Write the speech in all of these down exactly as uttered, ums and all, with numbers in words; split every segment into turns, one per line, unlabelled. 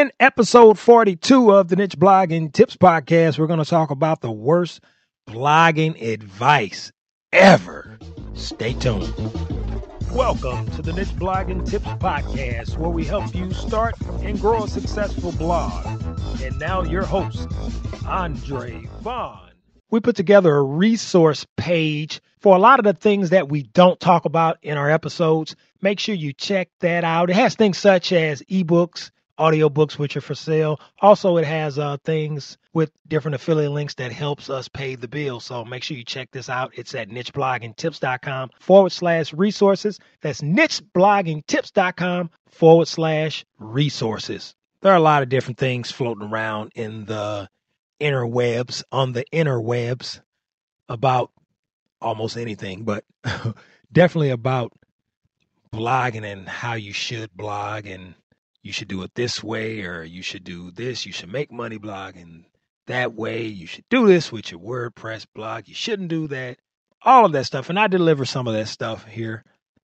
In episode forty-two of the Niche Blogging Tips Podcast, we're going to talk about the worst blogging advice ever. Stay tuned. Welcome to the Niche Blogging Tips Podcast, where we help you start and grow a successful blog. And now your host, Andre Vaughn. We put together a resource page for a lot of the things that we don't talk about in our episodes. Make sure you check that out. It has things such as ebooks, audiobooks, which are for sale. Also, it has uh, things with different affiliate links that helps us pay the bill. So make sure you check this out. It's at nichebloggingtips.com forward slash resources. That's nichebloggingtips.com forward slash resources. There are a lot of different things floating around in the interwebs, on the interwebs, about almost anything, but definitely about blogging and how you should blog, and you should do it this way, or you should do this. You should make money blogging that way. You should do this with your WordPress blog. You shouldn't do that. All of that stuff. And I deliver some of that stuff here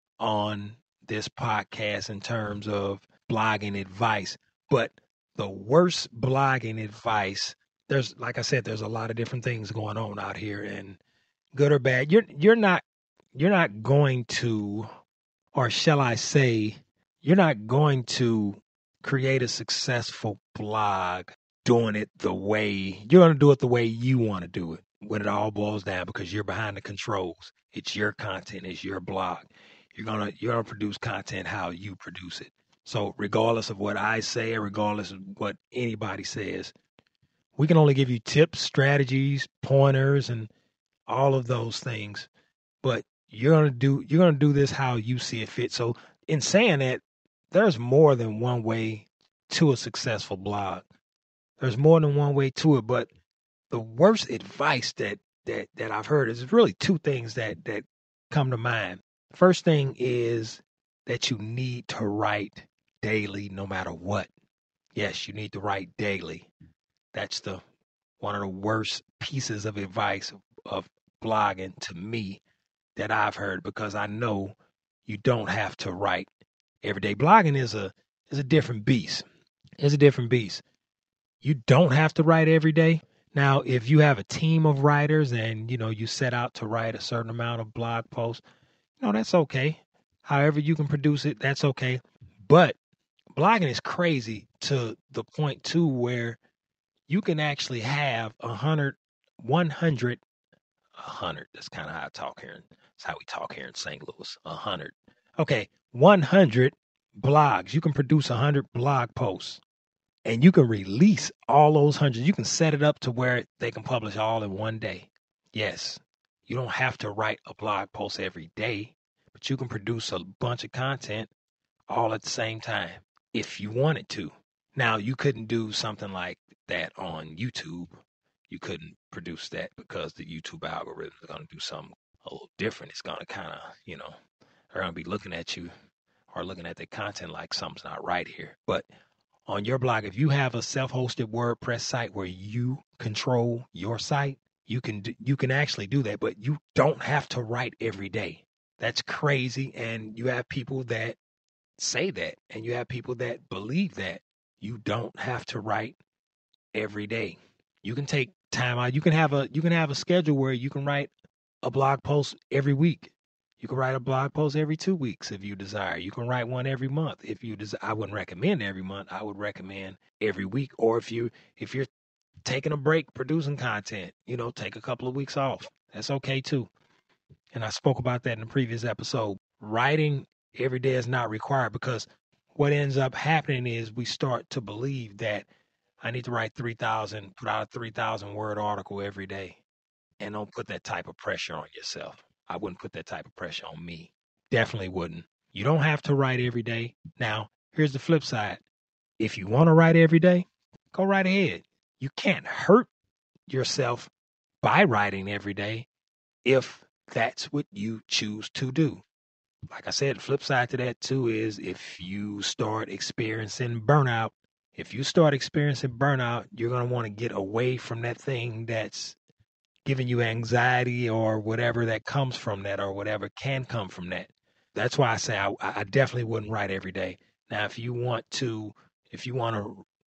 on this podcast in terms of blogging advice. But the worst blogging advice, there's, like I said, there's a lot of different things going on out here, and good or bad. You're you're not you're not going to, or shall I say, you're not going to create a successful blog doing it the way you're going to do it the way you want to do it when it all boils down, because you're behind the controls. It's your content, it's your blog. You're going to you're going to produce content how you produce it. So regardless of what I say, or regardless of what anybody says, we can only give you tips, strategies, pointers, and all of those things. But you're going to do you're going to do this how you see it fit. So in saying that, there's more than one way to a successful blog. There's more than one way to it, but the worst advice that that that I've heard is really two things that that come to mind. First thing is that you need to write daily no matter what. Yes, you need to write daily. That's the one of the worst pieces of advice of, of blogging to me that I've heard, because I know you don't have to write every day. Blogging is a is a different beast. It's a different beast. You don't have to write every day. Now, if you have a team of writers and, you know, you set out to write a certain amount of blog posts, you know, that's okay. However you can produce it, that's okay. But blogging is crazy to the point, too, where you can actually have a hundred, one hundred, a hundred. That's kind of how I talk here. That's how we talk here in Saint Louis. A hundred. Okay, one hundred blogs. You can produce a hundred blog posts, and you can release all those hundreds. You can set it up to where they can publish all in one day. Yes, you don't have to write a blog post every day, but you can produce a bunch of content all at the same time if you wanted to. Now, you couldn't do something like that on YouTube. You couldn't produce that because the YouTube algorithm is going to do something a little different. It's going to kind of, you know, they're going to be looking at you or looking at the content like something's not right here. But on your blog, if you have a self-hosted WordPress site where you control your site, you can do, you can actually do that, but you don't have to write every day. That's crazy. And you have people that say that, and you have people that believe that you don't have to write every day. You can take time out. You can have a you can have a schedule where you can write a blog post every week. You can write a blog post every two weeks if you desire. You can write one every month if you desire. I wouldn't recommend every month. I would recommend every week. Or if you if you're taking a break producing content, you know, take a couple of weeks off. That's okay too. And I spoke about that in the previous episode. Writing every day is not required, because what ends up happening is we start to believe that I need to write three thousand, put out a three thousand word article every day. And don't put that type of pressure on yourself. I wouldn't put that type of pressure on me. Definitely wouldn't. You don't have to write every day. Now, here's the flip side. If you want to write every day, go right ahead. You can't hurt yourself by writing every day if that's what you choose to do. Like I said, the flip side to that too is if you start experiencing burnout, if you start experiencing burnout, you're going to want to get away from that thing that's giving you anxiety or whatever that comes from that, or whatever can come from that. That's why I say I, I definitely wouldn't write every day. Now, if you want to, if you want to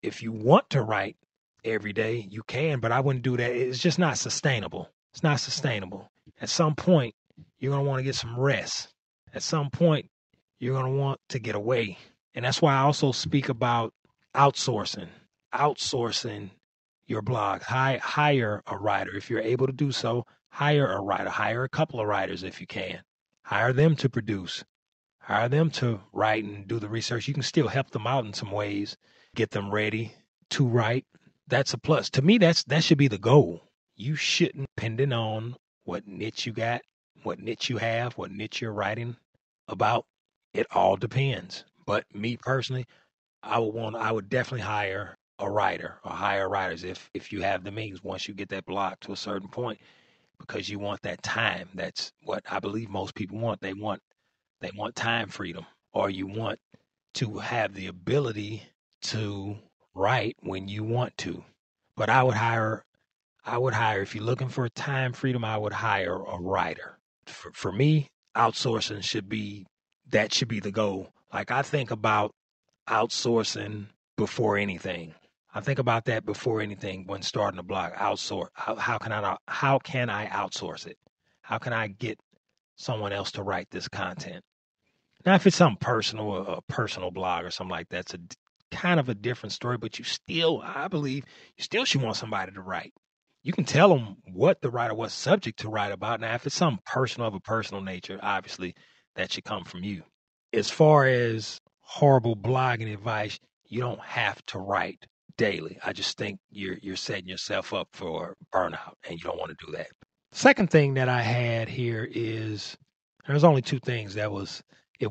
if you want to write every day, you can, but I wouldn't do that. It's just not sustainable. It's not sustainable. At some point, you're going to want to get some rest. At some point, you're going to want to get away. And that's why I also speak about outsourcing, outsourcing your blog. Hi, hire a writer. If you're able to do so, hire a writer. Hire a couple of writers if you can. Hire them to produce. Hire them to write and do the research. You can still help them out in some ways, get them ready to write. That's a plus. To me, that's that should be the goal. You shouldn't, depending on what niche you got, what niche you have, what niche you're writing about. It all depends. But me personally, I would want, I would definitely hire a writer or hire writers if if you have the means once you get that blog to a certain point, because you want that time. That's what I believe most people want. They want they want time freedom, or you want to have the ability to write when you want to. But I would hire I would hire if you're looking for time freedom, I would hire a writer. For for me, outsourcing should be that should be the goal. Like I think about outsourcing before anything. I think about that before anything when starting a blog. Outsource. How, how can I how can I outsource it? How can I get someone else to write this content? Now, if it's something personal, a personal blog or something like that, it's a kind of a different story. But you still, I believe, you still should want somebody to write. You can tell them what the writer, what subject to write about. Now, if it's something personal of a personal nature, obviously that should come from you. As far as horrible blogging advice, you don't have to write daily. I just think you're you're setting yourself up for burnout, and you don't want to do that. Second thing that I had here is there's only two things. That was it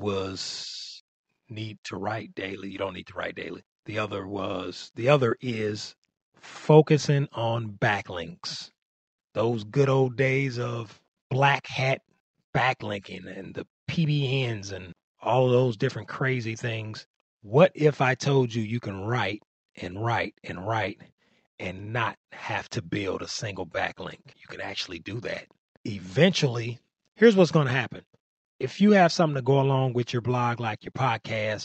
was need to write daily. You don't need to write daily. The other was the other is focusing on backlinks. Those good old days of black hat backlinking and the P B Ns and all those different crazy things. What if I told you you can write and write and write and not have to build a single backlink? You can actually do that. Eventually, here's what's going to happen. If you have something to go along with your blog, like your podcast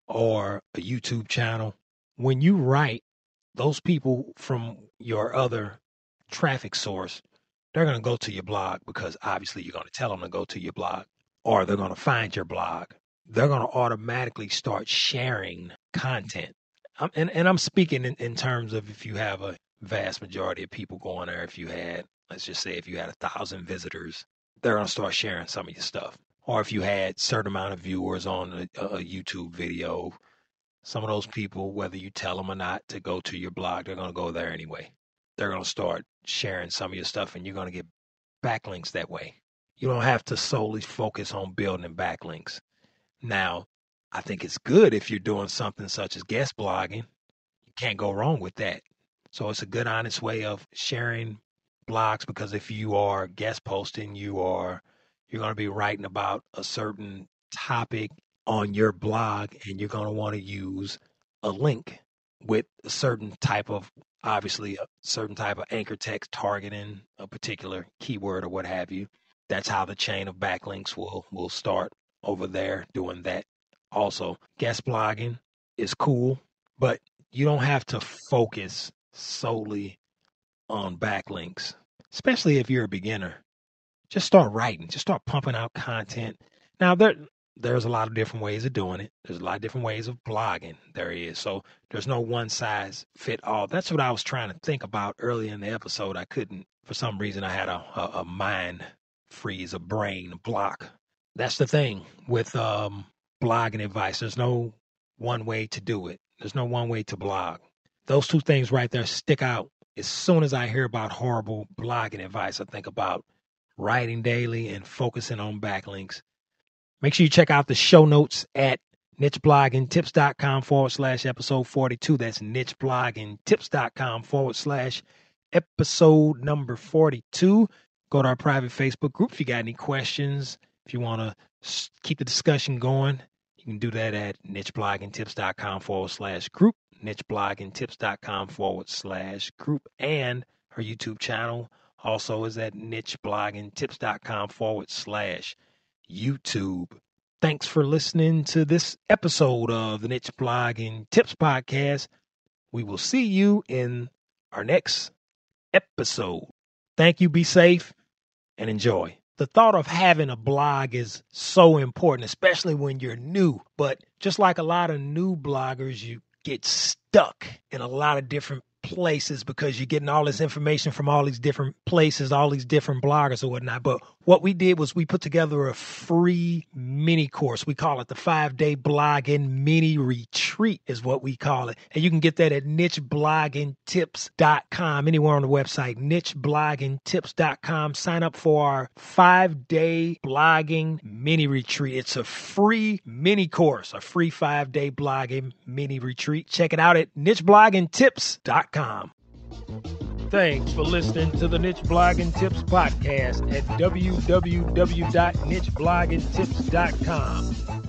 or a YouTube channel, when you write, those people from your other traffic source, they're going to go to your blog because obviously you're going to tell them to go to your blog, or they're going to find your blog. They're going to automatically start sharing content. I'm, and, and I'm speaking in, in terms of if you have a vast majority of people going there, if you had, let's just say if you had a thousand visitors, they're going to start sharing some of your stuff. Or if you had certain amount of viewers on a, a YouTube video, some of those people, whether you tell them or not to go to your blog, they're going to go there anyway. They're going to start sharing some of your stuff, and you're going to get backlinks that way. You don't have to solely focus on building backlinks. Now, I think it's good if you're doing something such as guest blogging. You can't go wrong with that. So it's a good, honest way of sharing blogs, because if you are guest posting, you are you're going to be writing about a certain topic on your blog, and you're going to want to use a link with a certain type of, obviously a certain type of anchor text targeting a particular keyword or what have you. That's how the chain of backlinks will will start over there doing that. Also, guest blogging is cool, but you don't have to focus solely on backlinks, especially if you're a beginner. Just start writing, just start pumping out content. Now, there there's a lot of different ways of doing it. There's a lot of different ways of blogging. There is. So there's no one size fit all. That's what I was trying to think about earlier in the episode. I couldn't, for some reason, I had a, a, a mind freeze, a brain block. That's the thing with um, blogging advice. There's no one way to do it. There's no one way to blog. Those two things right there stick out. As soon as I hear about horrible blogging advice, I think about writing daily and focusing on backlinks. Make sure you check out the show notes at nichebloggingtips.com forward slash episode 42. That's nichebloggingtips.com forward slash episode number forty-two. Go to our private Facebook group if you got any questions. If you want to keep the discussion going, you can do that at nichebloggingtips.com forward slash group, nichebloggingtips.com forward slash group. And our YouTube channel also is at nichebloggingtips.com forward slash YouTube. Thanks for listening to this episode of the Niche Blogging Tips Podcast. We will see you in our next episode. Thank you. Be safe and enjoy. The thought of having a blog is so important, especially when you're new. But just like a lot of new bloggers, you get stuck in a lot of different places because you're getting all this information from all these different places, all these different bloggers or whatnot. But what we did was we put together a free mini course. We call it the five-day blogging mini retreat is what we call it. And you can get that at niche blogging tips dot com, anywhere on the website, niche blogging tips dot com. Sign up for our five-day blogging mini retreat. It's a free mini course, a free five-day blogging mini retreat. Check it out at niche blogging tips dot com. Thanks for listening to the Niche Blogging Tips podcast at w w w dot niche blogging tips dot com.